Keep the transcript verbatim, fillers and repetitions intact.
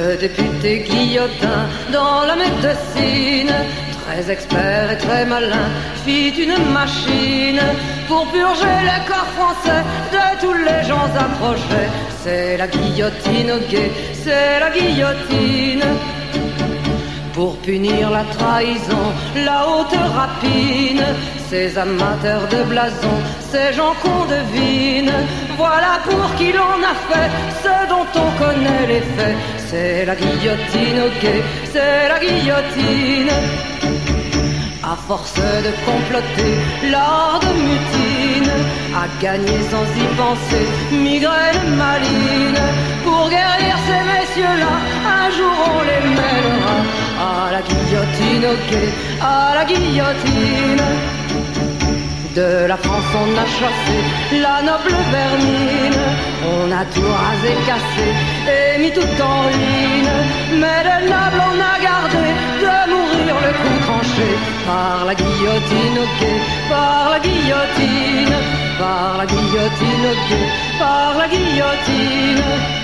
Le député Guillotin dans la médecine, très expert et très malin, fit une machine pour purger les corps français de tous les gens approchés. C'est la guillotine au guet, c'est la guillotine. Pour punir la trahison, la haute rapine, ces amateurs de blason, ces gens qu'on devine, voilà pour qui l'on a fait ce dont on connaît les faits. C'est la guillotine au guet, c'est la guillotine. À force de comploter, l'art de mutine a gagné sans y penser, migraine maline. Pour guérir ces messieurs-là, un jour on les mènera à la guillotine au guet, à la guillotine. De la France on a chassé la noble vermine, on a tout rasé, cassé et mis tout en ruine. Mais le noble on a gardé de mourir le cou tranché par la guillotine au guet, par la guillotine, par la guillotine au guet, par la guillotine.